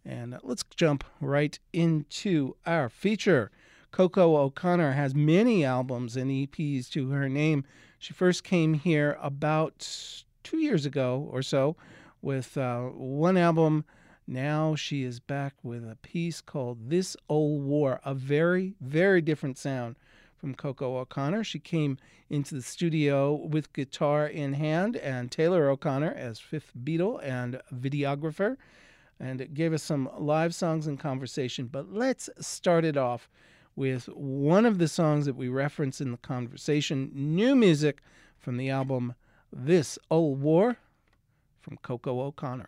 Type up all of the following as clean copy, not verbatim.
And let's jump right into our feature. Coco O'Connor has many albums and EPs to her name. She first came here about 2 years ago or so with one album. Now she is back with a piece called This Old War, a very, very different sound from Coco O'Connor. She came into the studio with guitar in hand and Taylor O'Connor as fifth Beatle and videographer, and it gave us some live songs and conversation. But let's start it off with one of the songs that we reference in the conversation, new music from the album This Old War from Coco O'Connor.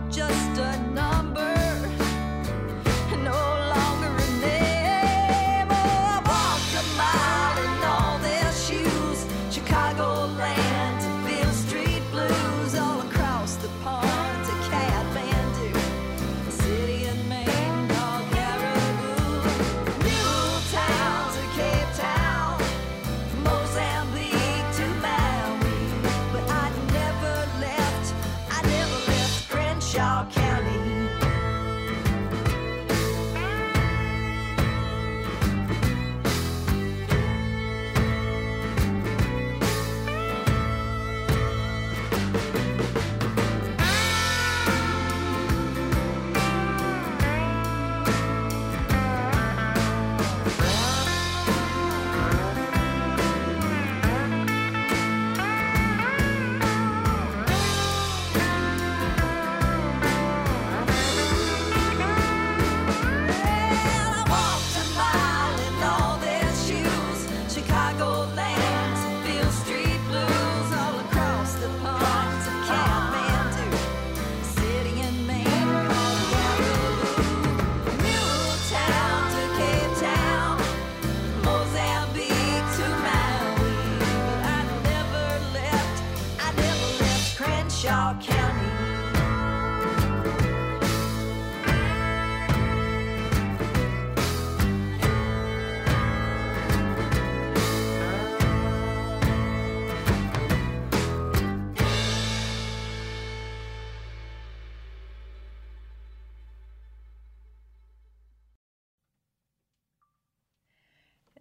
Just a number, no longer a name.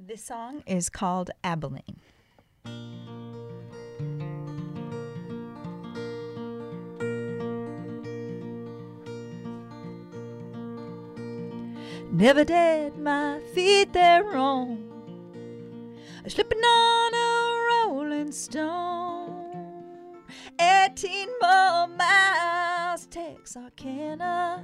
This song is called Abilene. Never did my feet there roam, slipping on a rolling stone. 18 more miles, Texarkana.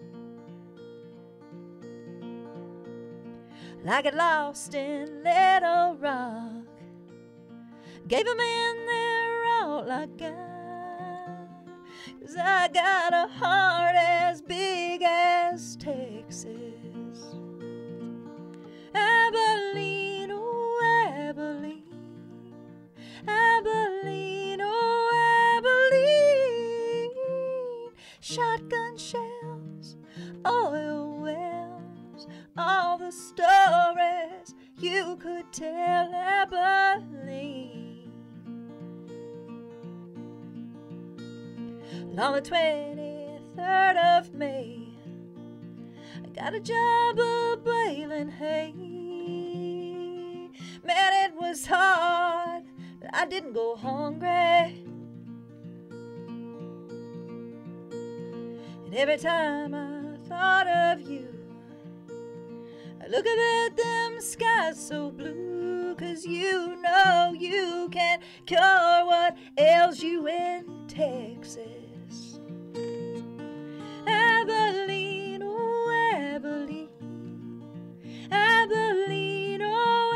I got lost in Little Rock, gave 'em in there all I got, 'cause I got a heart as big as Texas. Abilene, oh Abilene, Abilene, oh Abilene. Shotgun shells, oil wells, all the stories you could tell. Abilene. On the 23rd of May, I got a job of baling hay. Man, it was hard, but I didn't go hungry. And every time I thought of you, I look up at them skies so blue, 'cause you know you can cure what ails you in Texas. Abilene, oh Abilene, Abilene, oh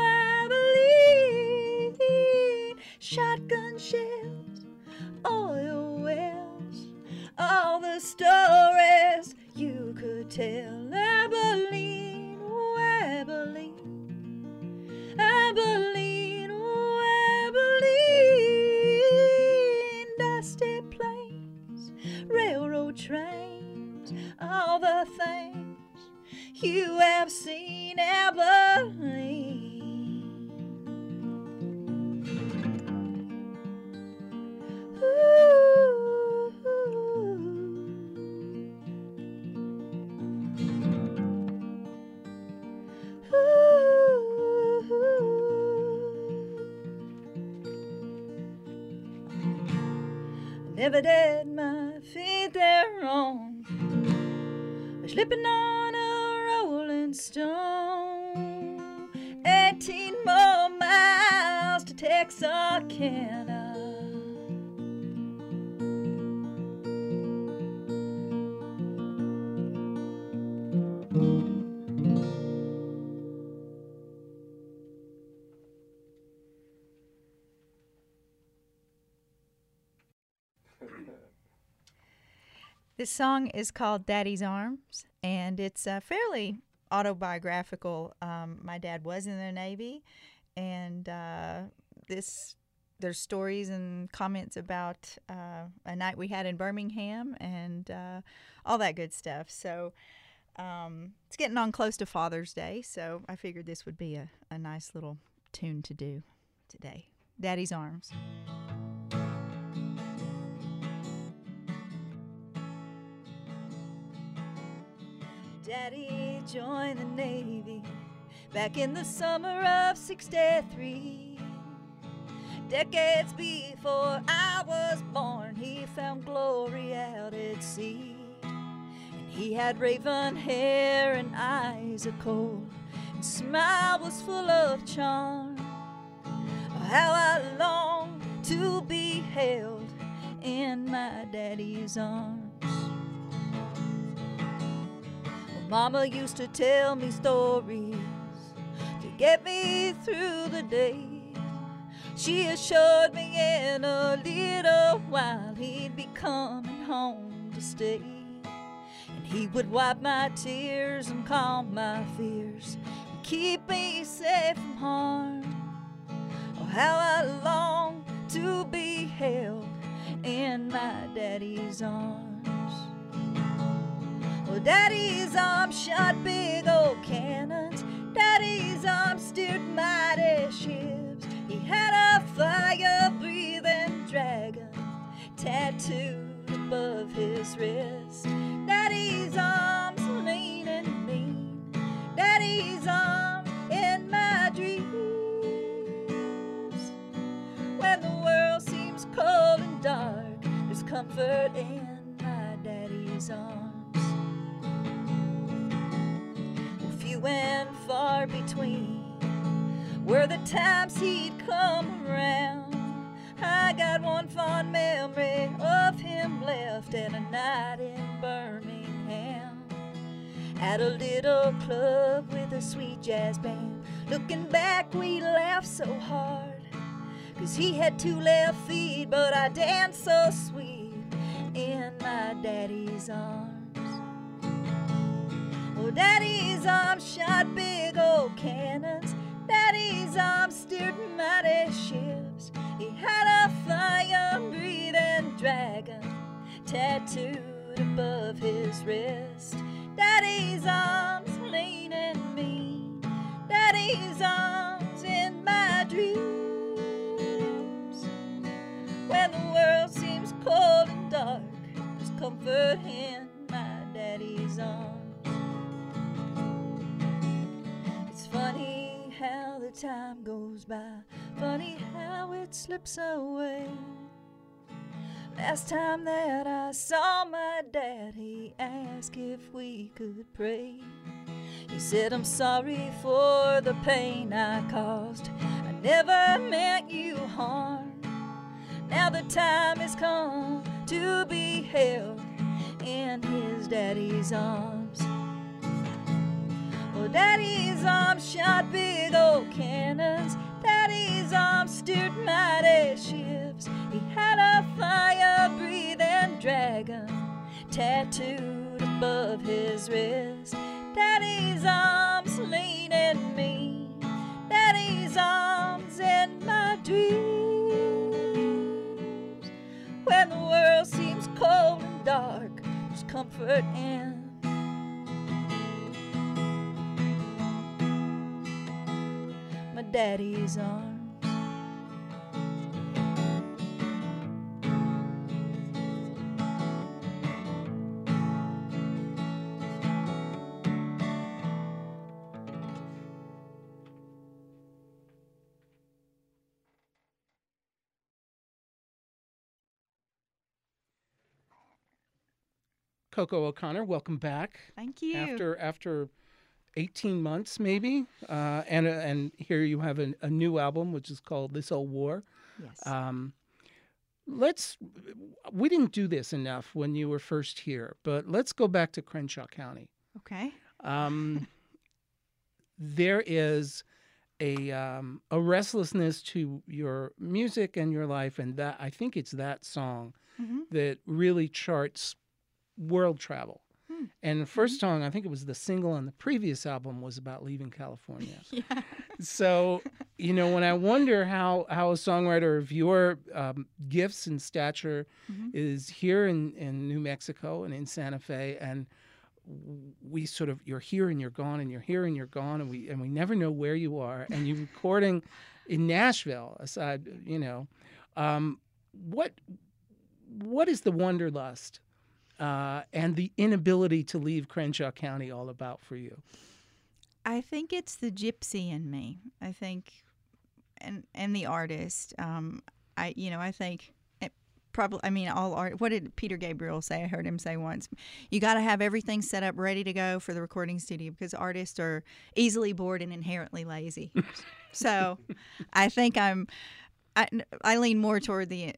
Abilene. Shotgun shells, oil wells, all the stories you could tell. Abilene, oh Abilene, Abilene, oh Abilene. Dusty plains, railroad trains, all the things you have seen. Abilene. Never did my feet there wrong, slipping on a rolling stone. 18 more miles to Texarkana. This song is called Daddy's Arms, and it's fairly autobiographical. My dad was in the Navy, and there's stories and comments about a night we had in Birmingham and all that good stuff. So it's getting on close to Father's Day, so I figured this would be a nice little tune to do today. Daddy's Arms. Daddy joined the Navy back in the summer of '63. Decades before I was born, he found glory out at sea. And he had raven hair and eyes of coal, and smile was full of charm. Oh, how I long to be held in my daddy's arms. Mama used to tell me stories to get me through the day. She assured me in a little while he'd be coming home to stay. And he would wipe my tears and calm my fears and keep me safe from harm. Oh, how I long to be held in my daddy's arms. Well, Daddy's arms shot big old cannons. Daddy's arms steered mighty ships. He had a fire-breathing dragon tattooed above his wrist. Daddy's arms lean and mean. Daddy's arms in my dreams. comfort in my daddy's arms. Few and far between were the times he'd come around. I got one fond memory of him left at a night in Birmingham, at a little club with a sweet jazz band. Looking back, we laughed so hard, 'cause he had 2 left feet, but I danced so sweet in my daddy's arms. Oh, daddy's arms shot big old cannons, daddy's arms steered mighty ships. He had a fire-breathing dragon tattooed above his wrist. Daddy's arms leaning me, daddy's arms in my dreams. When the world seems cold and dark, there's comfort in my daddy's arms. It's funny how the time goes by, funny how it slips away. Last time that I saw my dad, he asked if we could pray. He said, I'm sorry for the pain I caused, I never meant you harm. Now the time has come to be held in his daddy's arms. Well, daddy's arms shot big old cannons, daddy's arms steered mighty ships. He had a fire-breathing dragon tattooed above his wrist. Daddy's arms leaning me, daddy's arms in my dreams. When the world seems cold and dark, there's comfort in my daddy's arms. Coco O'Connor, welcome back. Thank you. After 18 months, maybe, and here you have a new album, which is called This Old War. Yes. We didn't do this enough when you were first here, but let's go back to Crenshaw County. Okay. There is a restlessness to your music and your life, and that I think it's that song that really charts world travel. And the first song, I think it was the single on the previous album, was about leaving California. Yeah. So, when I wonder how a songwriter of your gifts and stature is here in New Mexico and in Santa Fe, and we sort of, you're here and you're gone, and you're here and you're gone, and we never know where you are, and you're recording in Nashville aside, what is the wanderlust and the inability to leave Crenshaw County all about for you? I think it's the gypsy in me. I think, and the artist. I think it probably. I mean, all art. What did Peter Gabriel say? I heard him say once. You got to have everything set up, ready to go for the recording studio, because artists are easily bored and inherently lazy. So, I think I lean more toward the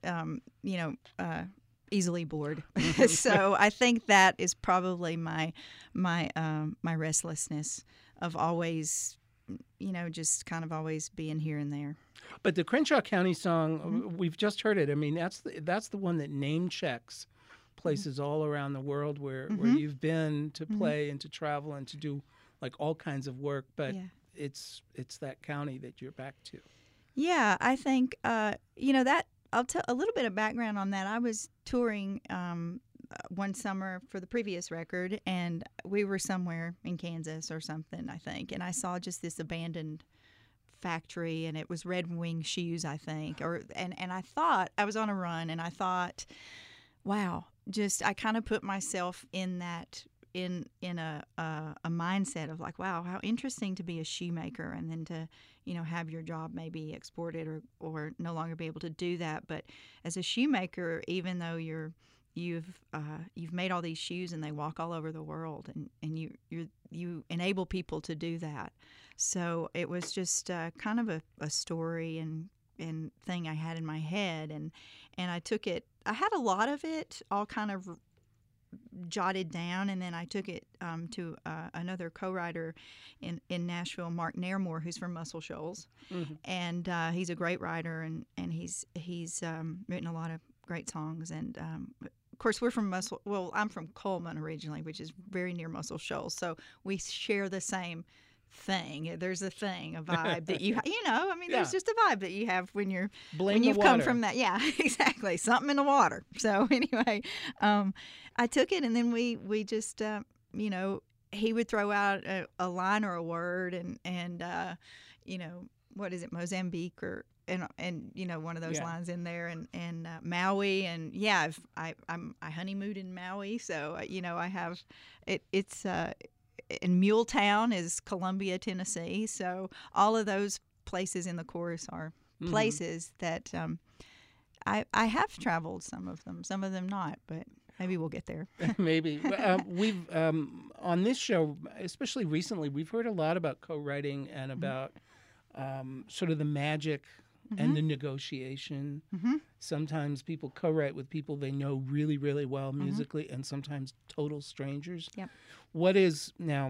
easily bored. So I think that is probably my restlessness of always, just kind of always being here and there. But the Crenshaw County song, we've just heard it. I mean, that's the one that name checks places all around the world where you've been to play and to travel and to do like all kinds of work. But it's that county that you're back to. Yeah, I think that. I'll tell a little bit of background on that. I was touring one summer for the previous record, and we were somewhere in Kansas or something, I think, and I saw just this abandoned factory, and it was Red Wing Shoes, I think, and I thought, I was on a run, and I thought, wow, I kind of put myself in that, in a mindset of like, wow, how interesting to be a shoemaker, and then to have your job maybe exported or no longer be able to do that. But as a shoemaker, even though you're you've made all these shoes and they walk all over the world, and you enable people to do that. So it was just kind of a story and thing I had in my head, and I took it. I had a lot of it all kind of jotted down, and then I took it to another co-writer in Nashville, Mark Nairmore, who's from Muscle Shoals, and he's a great writer, and he's written a lot of great songs, and of course we're from I'm from Coleman originally, which is very near Muscle Shoals, so we share the same thing. There's a vibe that there's just a vibe that you have when you've come from that. Yeah, exactly. Something in the water. So anyway, I took it, and then we just he would throw out a line or a word, and what is it, Mozambique or and one of those lines in there, and Maui, and I honeymooned in Maui, so I have it's and Muletown is Columbia, Tennessee. So all of those places in the chorus are places that I have traveled. Some of them not, but maybe we'll get there. Maybe. We've on this show, especially recently, we've heard a lot about co-writing and about sort of the magic and the negotiation. Sometimes people co-write with people they know really, really well musically, and sometimes total strangers. Yep. What is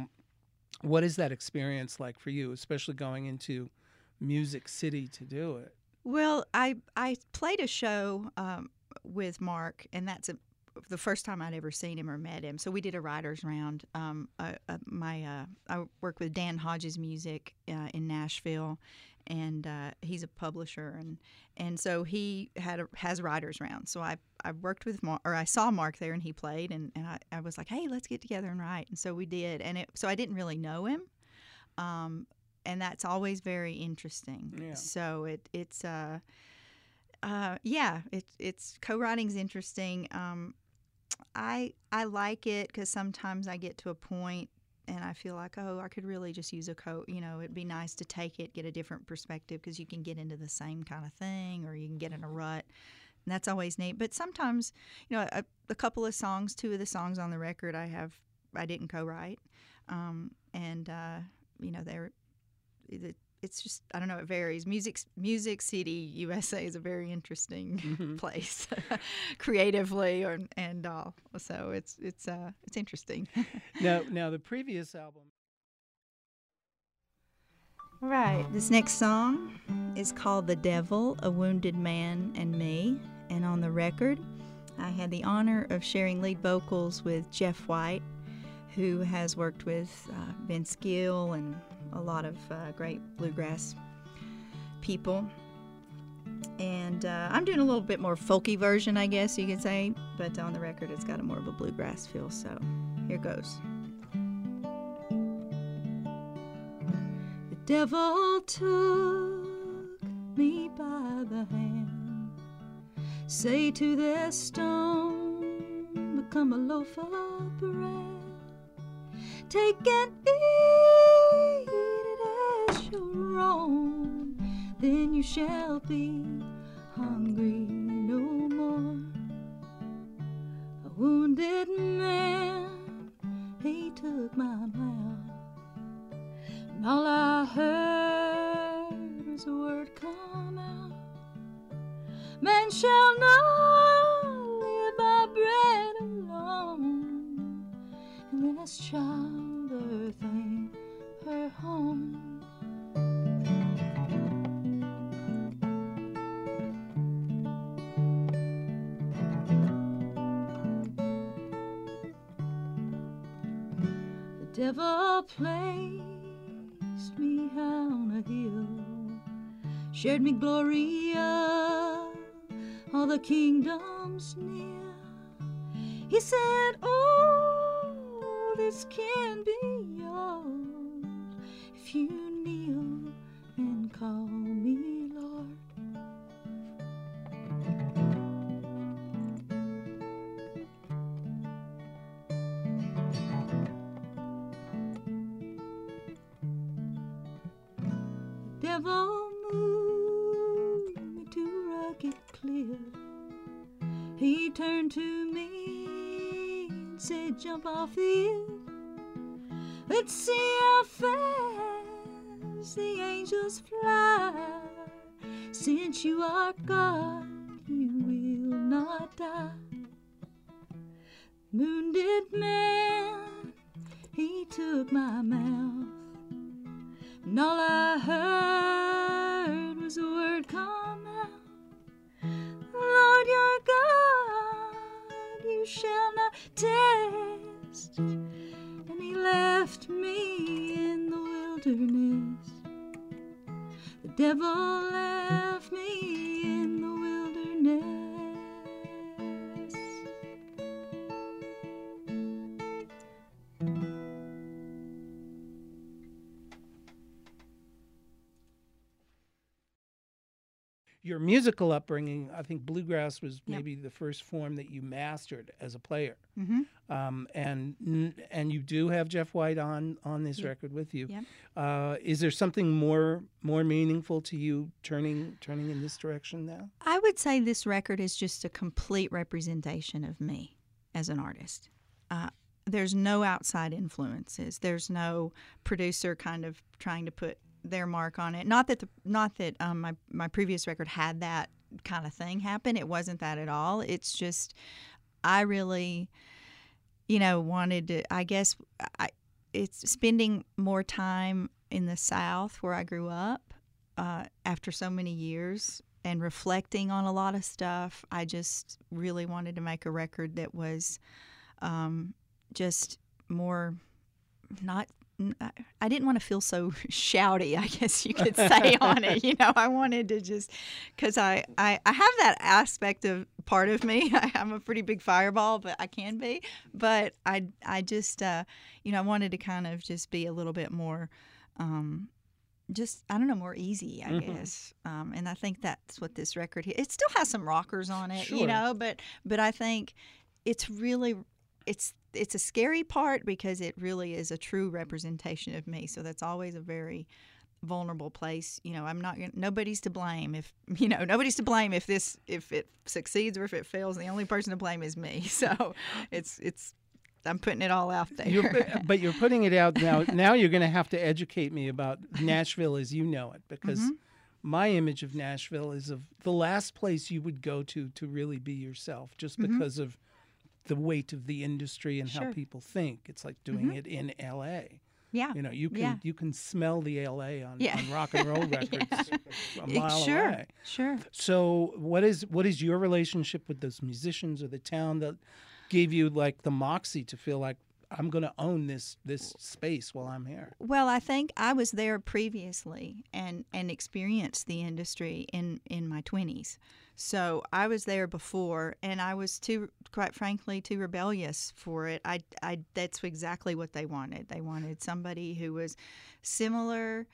that experience like for you, especially going into Music City to do it? Well, I played a show with Mark, and that's the first time I'd ever seen him or met him. So we did a writer's round. I work with Dan Hodges Music in Nashville, and he's a publisher, and so he has writers round. So I worked with Mark, or I saw Mark there, and he played, and I was like, hey, let's get together and write. And so we did, so I didn't really know him, and that's always very interesting. Yeah. So it's co-writing's interesting. I like it because sometimes I get to a point and I feel like, I could really just use it'd be nice to take it, get a different perspective, because you can get into the same kind of thing, or you can get in a rut, and that's always neat. But sometimes, a couple of songs, 2 of the songs on the record I didn't co-write, it's just, I don't know, it varies. Music City, USA is a very interesting place, creatively and all. So it's interesting. Now the previous album. Right. This next song is called "The Devil, a Wounded Man and Me," and on the record, I had the honor of sharing lead vocals with Jeff White, who has worked with Vince Gill and a lot of great bluegrass people. And I'm doing a little bit more folky version, I guess you could say, but on the record it's got a more of a bluegrass feel, so here goes. The devil took me by the hand, say to their stone, become a loaf of bread. Take and eat it as your own, then you shall be hungry no more. A wounded man, he took my mouth, and all I heard was a word come out: man shall not live by bread alone. And then as childbirth ain't her home. The devil placed me on a hill, shared me glory of all the kingdoms near. He said, oh, this can be yours if you kneel and call me Lord. The devil moved me to a rugged cliff. He turned to me said jump off the edge. Let's see how fast the angels fly. Since you are God, you will not die. Wounded man, he took my mouth, and all I heard was the word come out. Lord, you're God, you shall not test. And he left me in the wilderness. The devil left me in the wilderness. Your musical upbringing, I think bluegrass was maybe the first form that you mastered as a player. And you do have Jeff White on this record with you. Is there something more meaningful to you turning in this direction now? I would say this record is just a complete representation of me as an artist. There's no outside influences. There's no producer kind of trying to put their mark on it. Not that my previous record had that kind of thing happen. It wasn't that at all. It's just I really, wanted to. I guess it's spending more time in the South where I grew up after so many years and reflecting on a lot of stuff. I just really wanted to make a record that was just more not. I didn't want to feel so shouty, I guess you could say, on it. I wanted to just, because I have that aspect of part of me. I'm a pretty big fireball, but I can be. But I just, I wanted to kind of just be a little bit more, more easy, I guess. And I think that's what this record, it still has some rockers on it, Sure. but I think it's really, it's a scary part because it really is a true representation of me. So that's always a very vulnerable place. Nobody's to blame if it succeeds or if it fails. The only person to blame is me. So I'm putting it all out there. But you're putting it out now. Now you're going to have to educate me about Nashville as you know it, because my image of Nashville is of the last place you would go to really be yourself, just because of the weight of the industry and how people think. It's like doing it in L.A. Yeah. You can smell the L.A. on rock and roll records a mile away. Sure. So what is your relationship with those musicians or the town that gave you like the moxie to feel like I'm going to own this space while I'm here? Well, I think I was there previously and experienced the industry in my 20s. So I was there before, and I was quite frankly, too rebellious for it. That's exactly what they wanted. They wanted somebody who was similar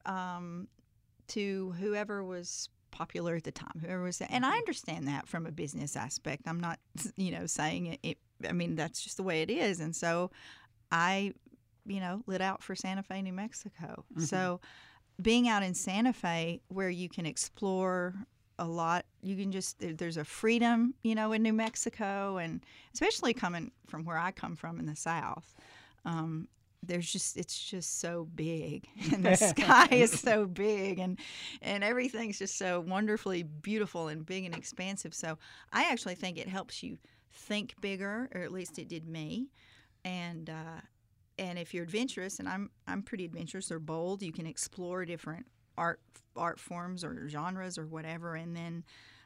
to whoever was popular at the time, and I understand that from a business aspect. I'm not, saying it. I mean, that's just the way it is. And so I, lit out for Santa Fe, New Mexico. So being out in Santa Fe where you can explore a lot, there's a freedom, in New Mexico, and especially coming from where I come from in the South. It's just so big, and the sky is so big, and everything's just so wonderfully beautiful and big and expansive. So I actually think it helps you think bigger, or at least it did me. And if you're adventurous, and I'm pretty adventurous or bold, you can explore different art forms or genres or whatever. And then,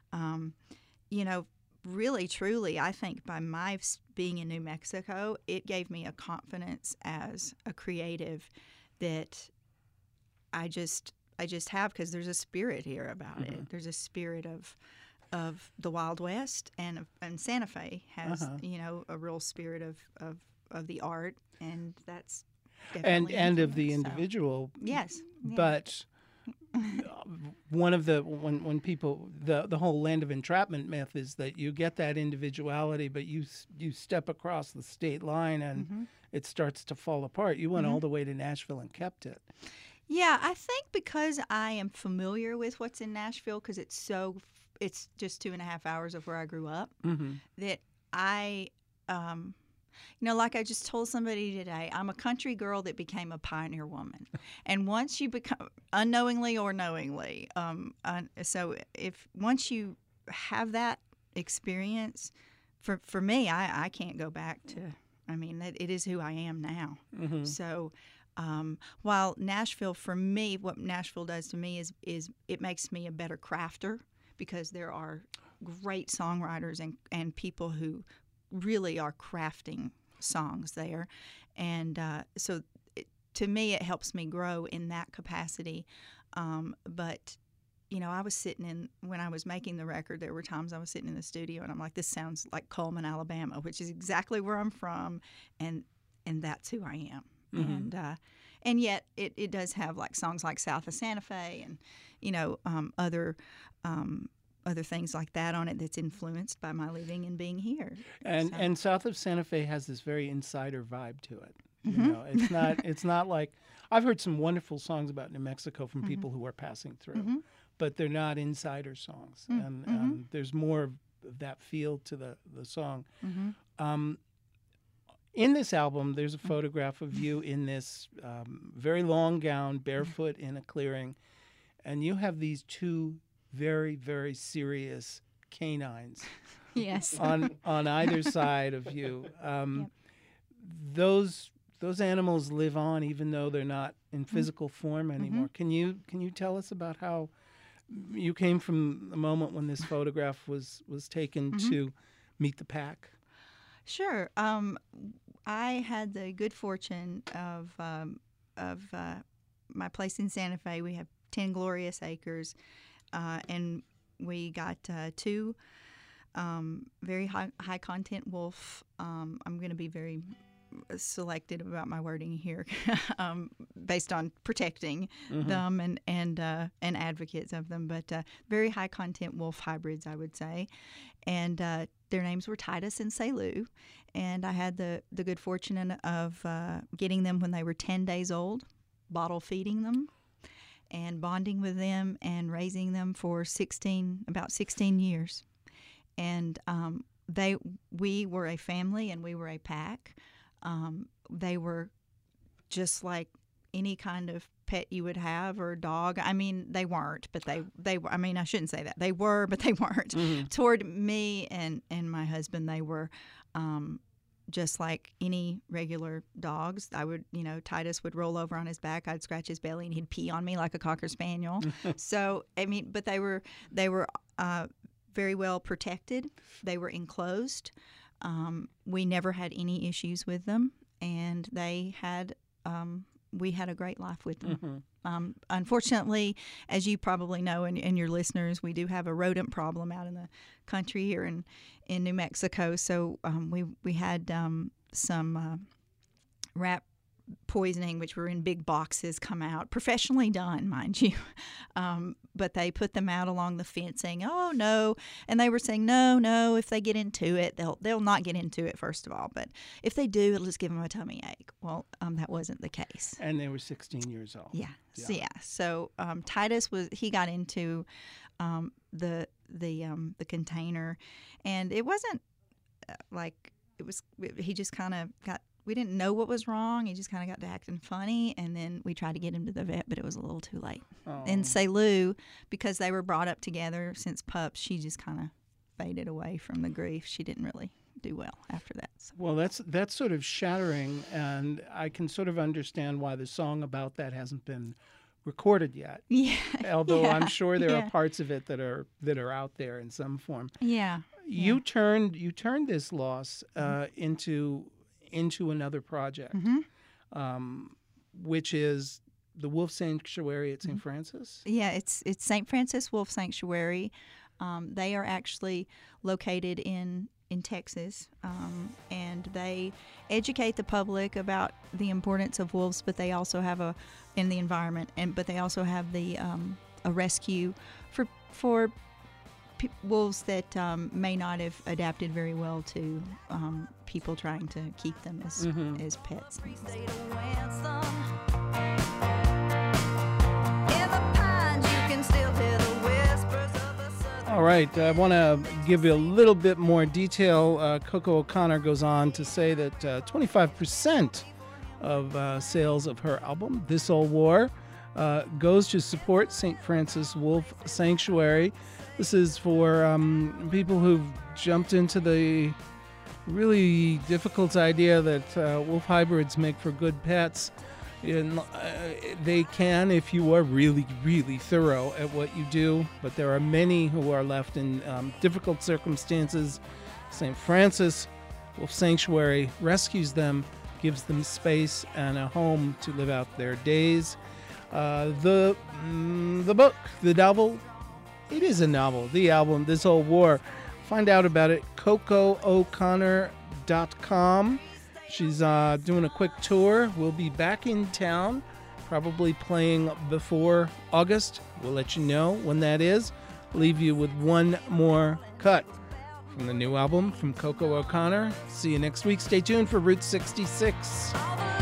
really, truly, I think by my being in New Mexico, it gave me a confidence as a creative that I just have, because there's a spirit here about it. There's a spirit of the Wild West, and Santa Fe has a real spirit of the art, and that's definitely and of the influence, individual. So. Yes, but one of when people the whole land of entrapment myth is that you get that individuality, but you step across the state line and it starts to fall apart. You went all the way to Nashville and kept it. Yeah, I think because I am familiar with what's in Nashville, because it's just 2.5 hours of where I grew up, that I You know, like I just told somebody today, I'm a country girl that became a pioneer woman. And once you become, unknowingly or knowingly, so if once you have that experience, for me, I can't go back to, I mean, it is who I am now. So while Nashville, for me, what Nashville does to me is it makes me a better crafter, because there are great songwriters and people who really are crafting songs there. And so to me, it helps me grow in that capacity. But, you know, I was sitting when I was making the record, there were times I was sitting in the studio and I'm like, this sounds like Coleman, Alabama, which is exactly where I'm from. And that's who I am. And yet it does have like songs like South of Santa Fe and, you know, other things like that on it that's influenced by my living and being here. And South of Santa Fe has this very insider vibe to it. You know, it's not like, I've heard some wonderful songs about New Mexico from people who are passing through, but they're not insider songs. And there's more of that feel to the song. In this album, there's a photograph of you in this very long gown, barefoot in a clearing, and you have these two very, very serious canines. Yes. on either side of you. Those animals live on, even though they're not in physical form anymore. Can you tell us about how you came from the moment when this photograph was taken to meet the pack? Sure. I had the good fortune of my place in Santa Fe. We have 10 glorious acres, and we got two very high content wolf. I'm going to be very selected about my wording here, based on protecting them and advocates of them, but very high content wolf hybrids, I would say. And their names were Titus and Selu, and I had the good fortune of getting them when they were 10 days old, bottle feeding them and bonding with them and raising them for about 16 years. And we were a family and we were a pack. They were just like any kind of pet you would have, or a dog. I mean, they weren't, but they were. I mean, I shouldn't say that. They were, but they weren't. Toward me and my husband, they were just like any regular dogs. I would, you know, Titus would roll over on his back. I'd scratch his belly, and he'd pee on me like a Cocker Spaniel. So, I mean, but they were very well protected. They were enclosed. We never had any issues with them, and we had a great life with them. Unfortunately, as you probably know, and your listeners, we do have a rodent problem out in the country here in New Mexico. So we had some rat poisoning, which were in big boxes, come out, professionally done, mind you. But they put them out along the fence saying, oh, no. And they were saying, no, if they get into it, they'll not get into it, first of all. But if they do, it'll just give them a tummy ache. Well, that wasn't the case. And they were 16 years old. Yeah. So Titus he got into the container, and it wasn't he just kind of got, we didn't know what was wrong. He just kind of got to acting funny, and then we tried to get him to the vet, but it was a little too late. Oh. And Selu, because they were brought up together since pups, she just kind of faded away from the grief. She didn't really do well after that. So. Well, that's sort of shattering, and I can sort of understand why the song about that hasn't been recorded yet. Yeah. Although I'm sure there are parts of it that are out there in some form. Yeah. You turned this loss into another project, which is the Wolf Sanctuary at St. Francis. Yeah, it's St. Francis Wolf Sanctuary. They are actually located in Texas, and they educate the public about the importance of wolves, but they also have in the environment, but they also have a rescue for wolves that may not have adapted very well to people trying to keep them as pets. All right, I want to give you a little bit more detail. Coco O'Connor goes on to say that 25% of sales of her album, This Old War, goes to support St. Francis Wolf Sanctuary. This is for people who've jumped into the really difficult idea that wolf hybrids make for good pets. And, they can if you are really, really thorough at what you do, but there are many who are left in difficult circumstances. St. Francis Wolf Sanctuary rescues them, gives them space and a home to live out their days. The book, the novel, it is a novel. The album, This Old War. Find out about it, CocoO'Connor.com. She's doing a quick tour. We'll be back in town, probably playing before August. We'll let you know when that is. Leave you with one more cut from the new album from Coco O'Connor. See you next week. Stay tuned for Route 66.